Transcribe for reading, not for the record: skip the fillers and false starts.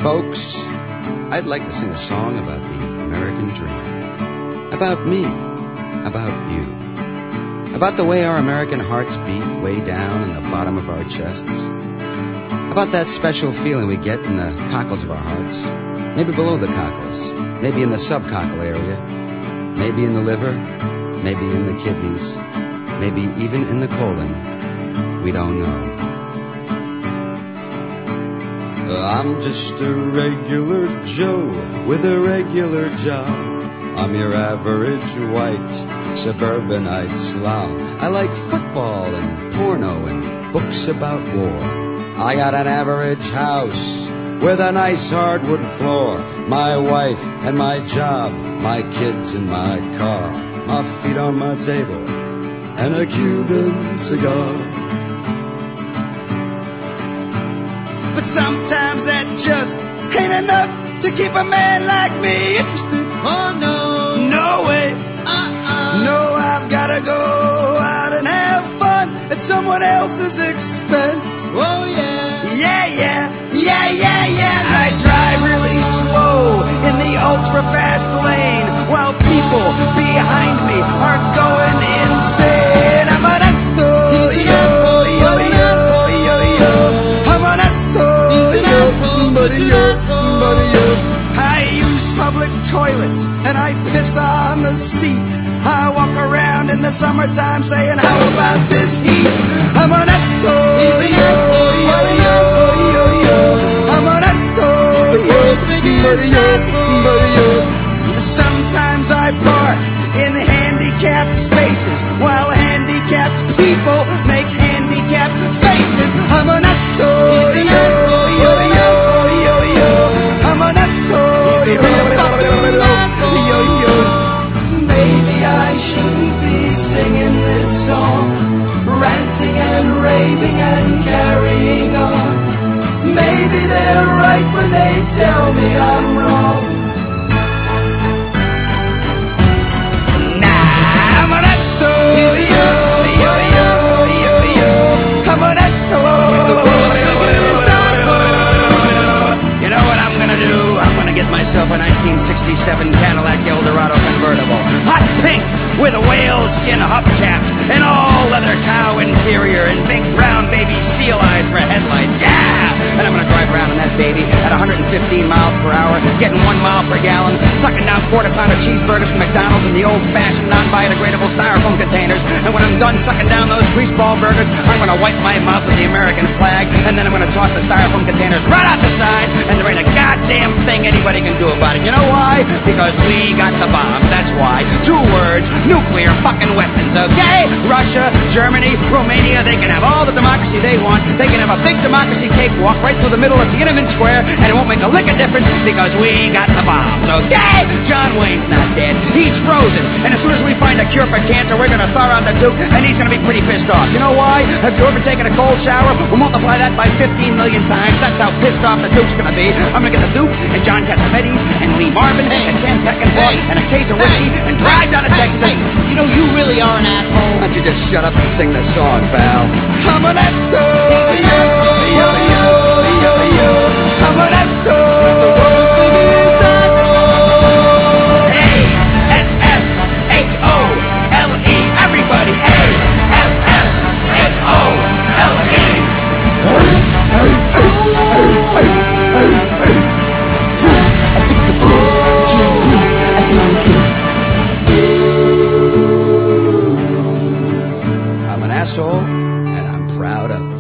folks. I'd like to sing a song about the American dream. About me. About you. About the way our American hearts beat way down in the bottom of our chests. About that special feeling we get in the cockles of our hearts. Maybe below the cockles. Maybe in the subcockle area. Maybe in the liver. Maybe in the kidneys. Maybe even in the colon. We don't know. I'm just a regular Joe with a regular job. I'm your average white suburbanite slob. I like football and porno and books about war. I got an average house with a nice hardwood floor. My wife and my job, my kids and my car, my feet on my table and a Cuban cigar. But sometimes that just ain't enough to keep a man like me interested. Oh no, no way. No, I've gotta go out and have fun at someone else's expense. Oh yeah, yeah. I drive really slow in the ultra fast lane while people behind me are going insane. I'm an asshole, I'm an asshole, I use public toilets and I piss on the seats. I walk around in the summertime saying, how about this heat? I'm an asshole, I'm an asshole, sometimes I park in handicapped spaces while handicapped people make handicapped faces. I'm an asshole, I'm an asshole, maybe I shouldn't be singing this song, ranting and raving and carrying on. Maybe they're right when they tell me I'm wrong. Nah, I'm an asshole, I'm an asshole. You know what I'm gonna do? I'm gonna get myself a 1967 Cadillac Eldorado convertible, hot pink with a whale skin hubcaps, an all-leather cow interior, and big brown baby seal eyes for headlights. Yeah! And I'm gonna drive around in that baby at 115 miles per hour, getting 1 mile per gallon, sucking down quarter-pounder cheeseburgers from McDonald's in the old-fashioned, non-biodegradable styrofoam containers. And when I'm done sucking down those greaseball burgers, I'm gonna wipe my mouth with the American flag, and then I'm gonna toss the styrofoam containers right out the side, and there ain't a goddamn thing anybody can do about it. You know why? Because we got the bombs, that's why. 2 words, nuclear fucking weapons, okay? Russia, Germany, Romania, they can have all the democracy they want. They can have a big democracy cakewalk right through the middle of Tiananmen Square, and it won't make a lick of difference because we got the bombs, okay? John Wayne's not dead. He's frozen. And as soon as we find a cure for cancer, we're gonna thaw out the Duke, and he's gonna be pretty pissed off. You know why? Have you ever taken a cold shower? We'll multiply that by 15 million times. That's how pissed off the Duke's gonna be. I'm gonna get the Duke and John Cassavetes and Lee Marvin and Ken Peckinpah and a case of whiskey and drive down to Texas. You know, you really are an asshole. Why don't you just shut up and sing the song, pal? I'm an asshole, I'm an asshole. A-S-S-H-O-L-E. Everybody, A-S-S-H-O-L-E. I'm an asshole, and I'm proud of it.